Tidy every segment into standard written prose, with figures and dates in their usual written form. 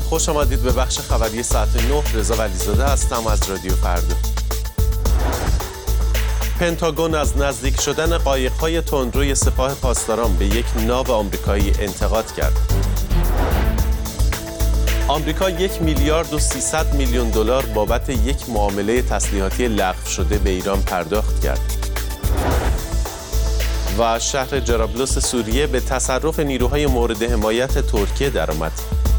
خوش آمدید به بخش خبری ساعت 9. رضا ولیزاده هستم از رادیو فردا. پنتاگون از نزدیک شدن قایق‌های تندروی سپاه پاسداران به یک ناو آمریکایی انتقاد کرد. آمریکا 1,300 میلیون دلار بابت یک معامله تسلیحاتی لغو شده به ایران پرداخت کرد. و شهر جرابلس سوریه به تصرف نیروهای مورد حمایت ترکیه درآمد.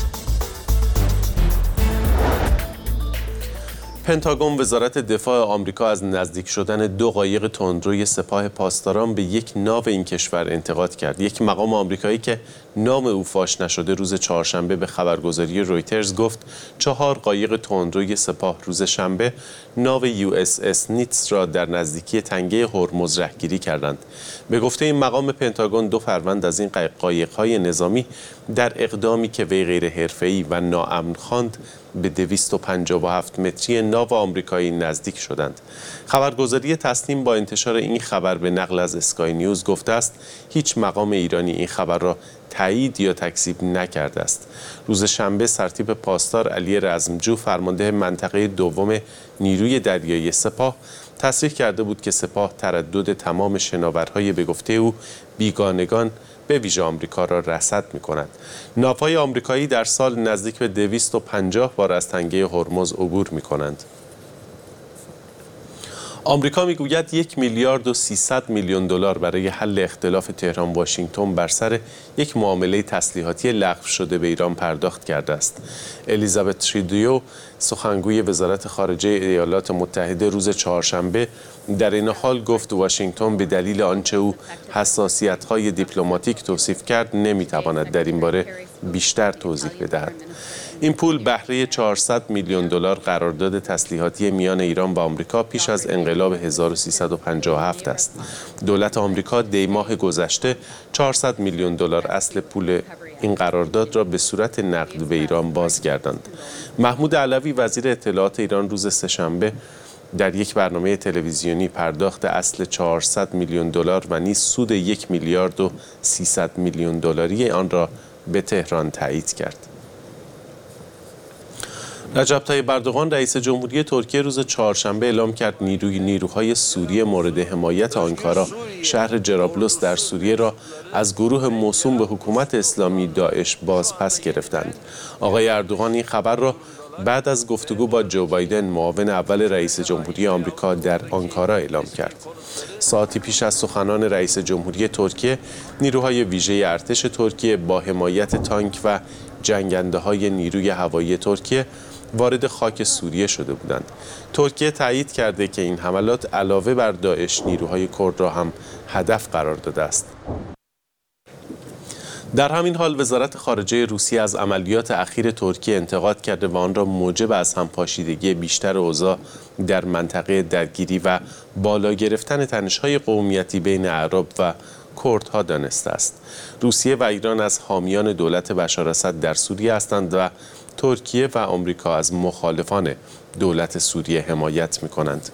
پنتاگون وزارت دفاع آمریکا از نزدیک شدن 2 قایق تندروی سپاه پاسداران به یک ناو این کشور انتقاد کرد. یک مقام آمریکایی که نام او فاش نشده روز چهارشنبه به خبرگزاری رویترز گفت 4 قایق تندروی سپاه روز شنبه ناو USS نیتس را در نزدیکی تنگه هرمز رهگیری کردند. به گفته این مقام پنتاگون 2 فروند از این قایق‌های نظامی در اقدامی که وی غیر حرفه‌ای و ناامن خواند به 257 متری ناو آمریکایی نزدیک شدند. خبرگزاری تسنیم با انتشار این خبر به نقل از اسکای نیوز گفته است هیچ مقام ایرانی این خبر را تایید یا تکذیب نکرده است. روز شنبه سرتیپ پاسدار علی رزمجو فرمانده منطقه دوم نیروی دریایی سپاه تصریح کرده بود که سپاه تردد تمام شناورهای به گفته او بیگانگان به ویژه آمریکا را رصد می‌کند. ناوهای آمریکایی در سال نزدیک به 250 بار از تنگه هرمز عبور می‌کنند. آمریکا میگوید 1,300 میلیون دلار برای حل اختلاف تهران واشنگتن بر سر یک معامله تسلیحاتی لغو شده به ایران پرداخت کرده است. الیزابت ترودو سخنگوی وزارت خارجه ایالات متحده روز چهارشنبه در این حال گفت واشنگتن به دلیل آنچه او حساسیت‌های دیپلماتیک توصیف کرد نمی‌تواند در این باره بیشتر توضیح بدهد. این پول بهره 400 میلیون دلار قرارداد تسلیحاتی میان ایران و آمریکا پیش از انقلاب 1357 است. دولت آمریکا دی ماه گذشته 400 میلیون دلار اصل پول این قرارداد را به صورت نقد به ایران بازگرداند. محمود علوی وزیر اطلاعات ایران روز سه‌شنبه در یک برنامه تلویزیونی پرداخت اصل 400 میلیون دلار و نیز سود 1,300 میلیون دلاری آن را به تهران تایید کرد. رجب طیب اردوغان رئیس جمهوری ترکیه روز چهارشنبه اعلام کرد نیروهای سوریه مورد حمایت آنکارا شهر جرابلس در سوریه را از گروه موسوم به حکومت اسلامی داعش بازپس گرفتند. آقای اردوغان این خبر را بعد از گفتگو با جو بایدن معاون اول رئیس جمهوری آمریکا در آنکارا اعلام کرد. ساعتی پیش از سخنان رئیس جمهوری ترکیه، نیروهای ویژه ارتش ترکیه با حمایت تانک و جنگنده‌های نیروی هوایی ترکیه وارد خاک سوریه شده بودند. ترکیه تایید کرده که این حملات علاوه بر داعش نیروهای کرد را هم هدف قرار داده است. در همین حال وزارت خارجه روسیه از عملیات اخیر ترکیه انتقاد کرده و آن را موجب از همپاشیدگی بیشتر اوضاع در منطقه درگیری و بالا گرفتن تنش‌های قومیتی بین اعراب و کردها دانسته است. روسیه و ایران از حامیان دولت بشار اسد در سوریه هستند و ترکیه و آمریکا از مخالفان دولت سوریه حمایت می‌کنند.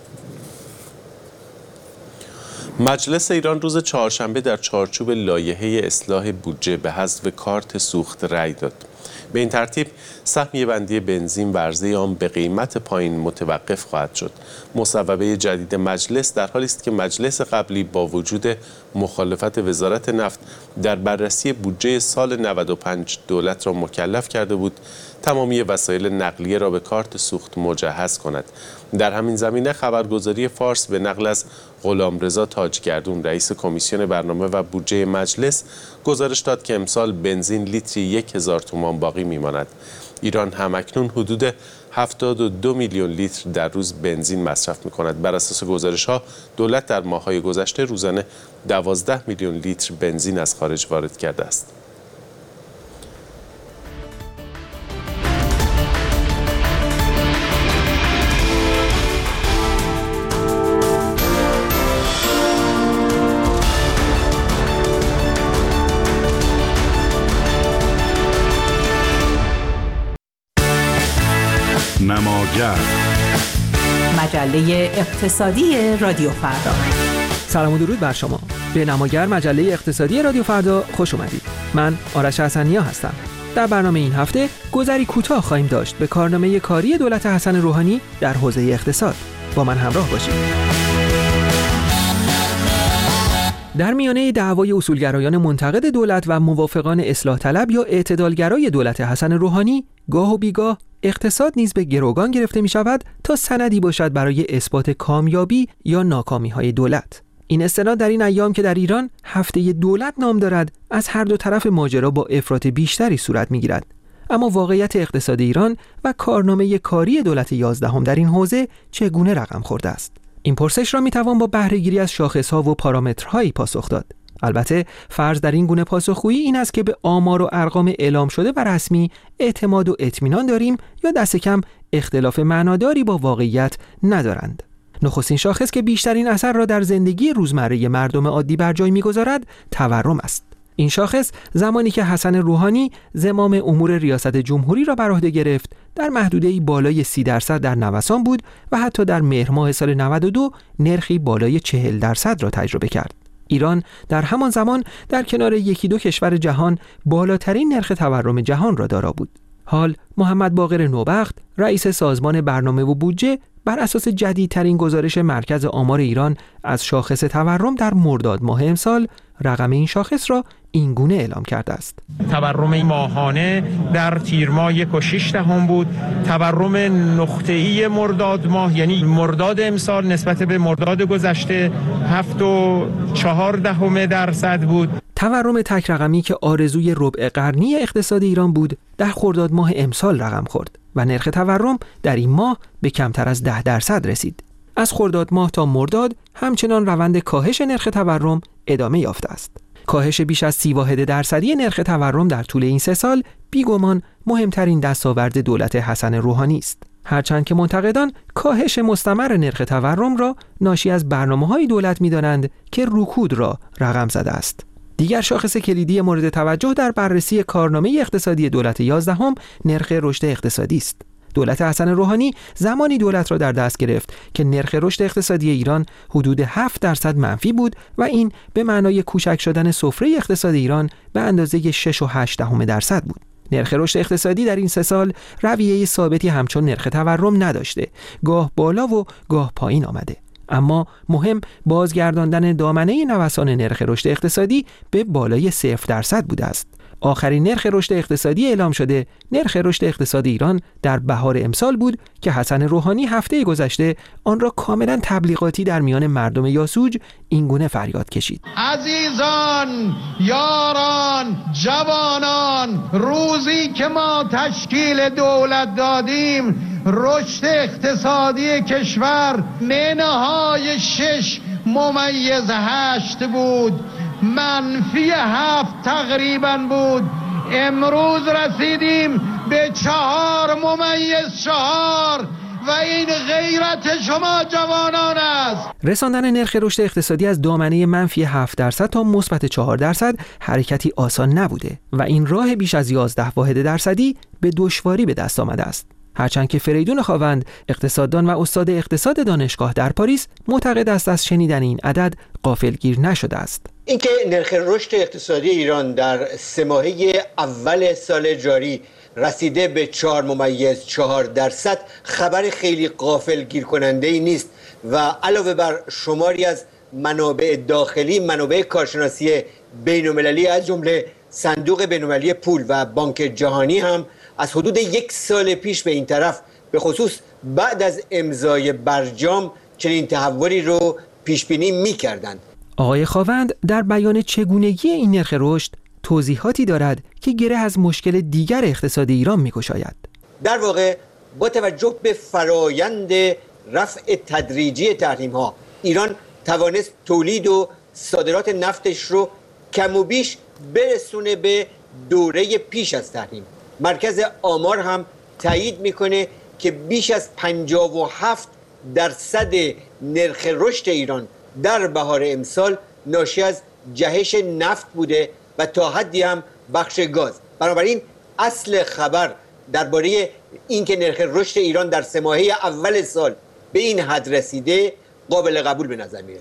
مجلس ایران روز چهارشنبه در چارچوب لایحه اصلاح بودجه به حذف کارت سوخت رأی داد. به این ترتیب سهمیه بندی بنزین و عرضه آن به قیمت پایین متوقف خواهد شد. مصوبه جدید مجلس در حالی است که مجلس قبلی با وجود مخالفت وزارت نفت در بررسی بودجه سال 95 دولت را مکلف کرده بود تمامی وسایل نقلیه را به کارت سوخت مجهز کند. در همین زمینه خبرگزاری فارس به نقل از غلامرضا تاجگردون رئیس کمیسیون برنامه و بودجه مجلس گزارش داد که امسال بنزین لیتری 1,000 تومان باقی میماند. ایران همکنون حدود 72 میلیون لیتر در روز بنزین مصرف می‌کند. بر اساس گزارش‌ها دولت در ماه‌های گذشته روزانه 12 میلیون لیتر بنزین از خارج وارد کرده است. نماگر مجله اقتصادی رادیو فردا. سلام و درود بر شما. به نماگر مجله اقتصادی رادیو فردا خوش اومدید. من آرش حسنیا هستم. در برنامه این هفته گذری کوتاه خواهیم داشت به کارنامه کاری دولت حسن روحانی در حوزه اقتصاد. با من همراه باشید. در میانه دعوای اصولگرایان منتقد دولت و موافقان اصلاح طلب یا اعتدالگرای دولت حسن روحانی، گاه و بیگاه اقتصاد نیز به گروگان گرفته می شود تا سندی باشد برای اثبات کامیابی یا ناکامی های دولت. این استناد در این ایام که در ایران هفته دولت نام دارد، از هر دو طرف ماجرا با افراط بیشتری صورت می گیرد. اما واقعیت اقتصاد ایران و کارنامه کاری دولت 11 در این حوزه چگونه رقم خورده است؟ این پرسش را می توان با بهره‌گیری از شاخص‌ها و پارامترهایی پاسخ داد. البته فرض در این گونه پاسخگویی این است که به آمار و ارقام اعلام شده و رسمی اعتماد و اطمینان داریم یا دست کم اختلاف معناداری با واقعیت ندارند. نخستین شاخص که بیشترین اثر را در زندگی روزمره مردم عادی بر جای می‌گذارد تورم است. این شاخص زمانی که حسن روحانی زمام امور ریاست جمهوری را بر عهده گرفت در محدوده‌ای بالای 30% در نوسان بود و حتی در مهر ماه سال 92 نرخی بالای 40% را تجربه کرد. ایران در همان زمان در کنار یکی دو کشور جهان بالاترین نرخ تورم جهان را دارا بود. حال محمد باقر نوبخت رئیس سازمان برنامه و بودجه بر اساس جدیدترین گزارش مرکز آمار ایران از شاخص تورم در مرداد ماه امسال رقم این شاخص را این گونه اعلام کرده است. تورم ماهانه در تیر ماه 1.6 بود. تورم نقطه‌ای مرداد ماه یعنی مرداد امسال نسبت به مرداد گذشته 7.4% بود. تورم تک رقمی که آرزوی ربع قرنی اقتصاد ایران بود در خرداد ماه امسال رقم خورد و نرخ تورم در این ماه به کمتر از 10% رسید. از خرداد ماه تا مرداد همچنان روند کاهش نرخ تورم ادامه یافته است. کاهش بیش از 30% نرخ تورم در طول این 3 سال بیگمان مهمترین دستاورد دولت حسن روحانی است. هرچند که منتقدان کاهش مستمر نرخ تورم را ناشی از برنامه‌های دولت می‌دانند که رکود را رقم زده است. دیگر شاخص کلیدی مورد توجه در بررسی کارنامه اقتصادی دولت 11 نرخ رشد اقتصادی است. دولت حسن روحانی زمانی دولت را در دست گرفت که نرخ رشد اقتصادی ایران حدود 7% منفی بود و این به معنای کوچک شدن سفره اقتصاد ایران به اندازه 6.8% بود. نرخ رشد اقتصادی در این 3 سال رویه ثابتی همچون نرخ تورم نداشته، گاه بالا و گاه پایین آمده. اما مهم بازگرداندن دامنه نوسان نرخ رشد اقتصادی به بالای 0% بوده است. آخرین نرخ رشد اقتصادی اعلام شده نرخ رشد اقتصادی ایران در بهار امسال بود که حسن روحانی هفته گذشته آن را کاملا تبلیغاتی در میان مردم یاسوج این گونه فریاد کشید: عزیزان، یاران، جوانان، روزی که ما تشکیل دولت دادیم رشد اقتصادی کشور منهای 6.8 بود، منفی 7 تقریبا بود. امروز رسیدیم به 4.4 و این غیرت شما جوانان است. رساندن نرخ رشد اقتصادی از دامنه منفی 7% تا مثبت 4% حرکتی آسان نبوده و این راه بیش از 11 واحد درصدی به دشواری به دست آمده است. هرچند که فریدون خاوند اقتصاددان و استاد اقتصاد دانشگاه در پاریس معتقد است از شنیدن این عدد غافلگیر نشده است. اینکه نرخ رشد اقتصادی ایران در 3 ماهه اول سال جاری رسیده به 4.4% خبر خیلی غافلگیر کننده ای نیست و علاوه بر شماری از منابع داخلی، منابع کارشناسی بین‌المللی از جمله صندوق بین‌المللی پول و بانک جهانی هم از حدود 1 سال پیش به این طرف به خصوص بعد از امضای برجام چنین تحولی رو پیش بینی می‌کردند. آقای خاوند در بیان چگونگی این نرخ رشد توضیحاتی دارد که گره از مشکل دیگر اقتصاد ایران می‌گشاید. در واقع با توجه به فرایند رفع تدریجی تحریم‌ها ایران توانست تولید و صادرات نفتش رو کم و بیش برسونه به دوره پیش از تحریم. مرکز آمار هم تایید میکنه که بیش از 57% نرخ رشد ایران در بهار امسال ناشی از جهش نفت بوده و تا حدی هم بخش گاز. بنابراین اصل خبر درباره اینکه نرخ رشد ایران در 3 ماهه اول سال به این حد رسیده قابل قبول به نظر میرسه.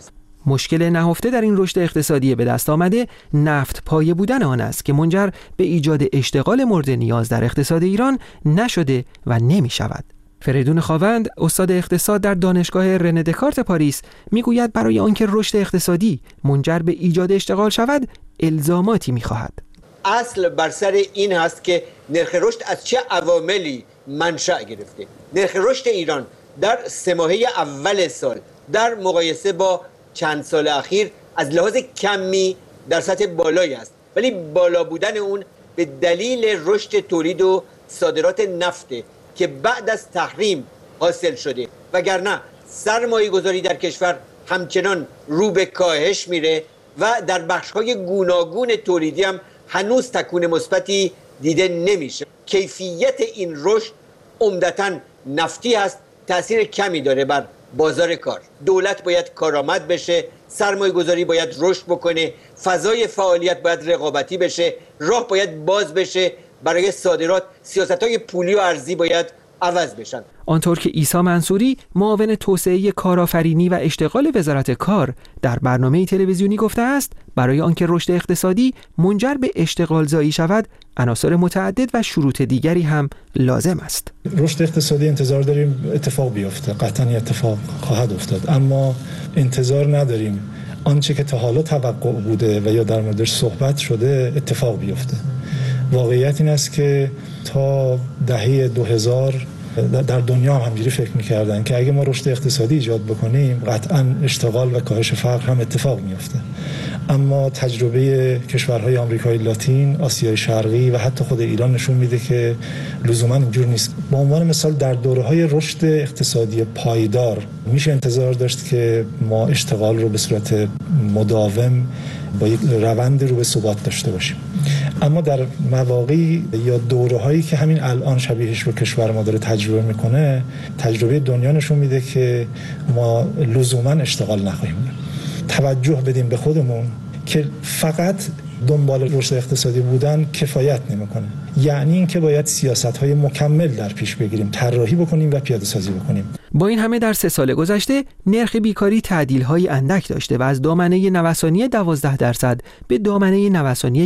مشکل نهفته در این رشد اقتصادی به دست آمده نفت پایه بودن آن است که منجر به ایجاد اشتغال مورد نیاز در اقتصاد ایران نشده و نمی شود. فریدون خاوند، استاد اقتصاد در دانشگاه رنه دکارت پاریس، میگوید برای آنکه رشد اقتصادی منجر به ایجاد اشتغال شود، الزاماتی می‌خواهد. اصل بر سر این هست که نرخ رشد از چه عواملی منشأ گرفته. نرخ رشد ایران در 3 ماهه اول سال در مقایسه با چند سال اخیر از لحاظ کمی در سطح بالایی است، ولی بالا بودن اون به دلیل رشد تولید و صادرات نفته که بعد از تحریم حاصل شده، وگرنه سرمایه گذاری در کشور همچنان رو به کاهش میره و در بخش‌های گوناگون تولیدی هم هنوز تکون مثبتی دیده نمیشه. کیفیت این رشد عمدتاً نفتی هست، تأثیر کمی داره بر بازار کار. دولت باید کارآمد بشه، سرمایه گذاری باید رشد بکنه، فضای فعالیت باید رقابتی بشه، راه باید باز بشه برای صادرات، سیاست‌های پولی و ارزی باید عوض بشن. آنطور که عیسی منصوری، معاون توسعه کارآفرینی و اشتغال وزارت کار، در برنامه تلویزیونی گفته است، برای آنکه رشد اقتصادی منجر به اشتغال زایی شود، عناصر متعدد و شروط دیگری هم لازم است. رشد اقتصادی انتظار داریم اتفاق بیفته، قطعاً اتفاق خواهد افتاد، اما انتظار نداریم آنچه که تا حالا توقع بوده و یا در موردش صحبت شده اتفاق بیفته. واقعیت این است که تا دهه 2000 در دنیا هم همجوری فکر می‌کردن که اگه ما رشد اقتصادی ایجاد بکنیم قطعاً اشتغال و کاهش فقر هم اتفاق میفته. اما تجربه کشورهای آمریکای لاتین، آسیای شرقی و حتی خود ایران نشون میده که لزوما اینجور نیست. به عنوان مثال در دوره‌های رشد اقتصادی پایدار میشه انتظار داشت که ما اشتغال رو به صورت مداوم با یک روند رو به ثبات داشته باشیم. اما در مواقعی یا دوره‌هایی که همین الان شبیهش رو کشور ما داره تجربه میکنه، تجربه دنیا نشون میده که ما لزوما اشتغال نخواهیم. توجه بدیم به خودمون که فقط دنبال رشد اقتصادی بودن کفایت نمیکنه. یعنی اینکه باید سیاست‌های مکمل در پیش بگیریم، طراحی بکنیم و پیاده‌سازی بکنیم. با این همه در 3 سال گذشته نرخ بیکاری تعدیل‌های اندک داشته و از دامنه نوسانی 12% به دامنه نوسانی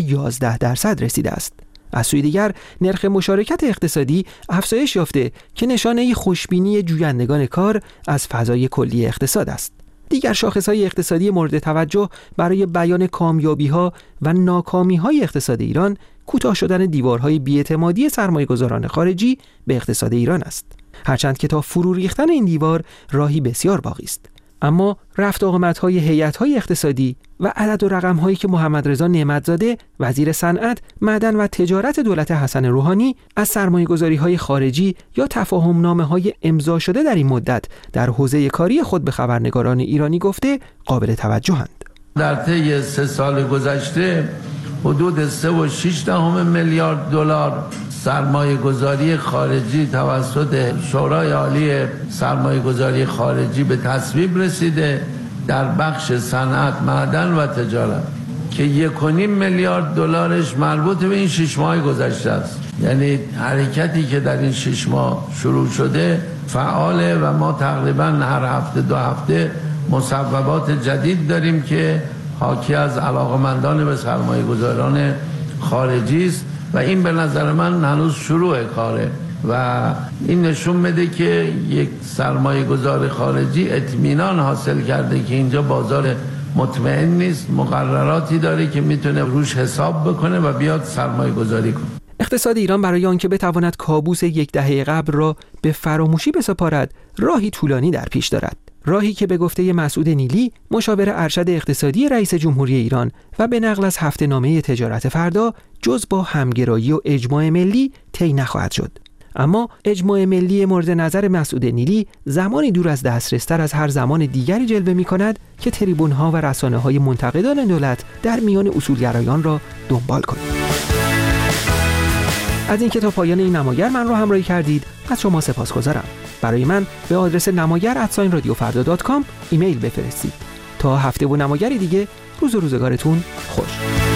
11% رسیده است. از سوی دیگر نرخ مشارکت اقتصادی افزایش یافته که نشانه خوشبینی جویندگان کار از فضای کلی اقتصاد است. دیگر شاخص‌های اقتصادی مورد توجه برای بیان کامیابی‌ها و ناکامی‌های اقتصاد ایران کوتاه شدن دیوارهای بی‌اعتمادی سرمایه‌گذاران خارجی به اقتصاد ایران است. هرچند که تا فرو ریختن این دیوار راهی بسیار باقی است. اما رفت آمدهای هیئت‌های اقتصادی و عدد و رقم‌هایی که محمد رضا نعمت‌زاده وزیر صنعت، معدن و تجارت دولت حسن روحانی از سرمایه‌گذاری‌های خارجی یا تفاهم‌نامه‌های امضا شده در این مدت در حوزه کاری خود به خبرنگاران ایرانی گفته قابل توجه‌اند. در طی 3 سال گذشته حدود 3.6 میلیارد دلار سرمایه گذاری خارجی توسط شورای عالی سرمایه گذاری خارجی به تصویب رسیده در بخش صنعت، معدن و تجارت که 1.5 میلیارد دلارش مربوط به این 6 ماه گذشته است. یعنی حرکتی که در این 6 ماه شروع شده فعاله و ما تقریبا هر هفته 2 هفته مصوبات جدید داریم که حاکی از علاقمندان به سرمایه گذاران خارجی است و این به نظر من هنوز شروع کاره و این نشون میده که یک سرمایه گذار خارجی اطمینان حاصل کرده که اینجا بازار مطمئن نیست، مقرراتی داره که میتونه روش حساب بکنه و بیاد سرمایه گذاری کنه. اقتصاد ایران برای آنکه بتواند کابوس 10 دهه قبل را به فراموشی بسپارد راهی طولانی در پیش دارد. راهی که به گفته مسعود نیلی، مشاور ارشد اقتصادی رئیس جمهوری ایران و به نقل از هفته‌نامه تجارت فردا، جز با همگرایی و اجماع ملی طی نخواهد شد. اما اجماع ملی مورد نظر مسعود نیلی زمانی دور از دسترستر از هر زمان دیگری جلوه می‌کند که تریبون‌ها و رسانه‌های منتقدان دولت در میان اصولگرایان را دنبال کنند. از اینکه تا پایان این نماگر من را همراهی کردید از شما سپاسگزارم. برای من به آدرس نماگر@radiofarda.com ایمیل بفرستید. تا هفته و نماگری دیگه، روز و روزگارتون خوش.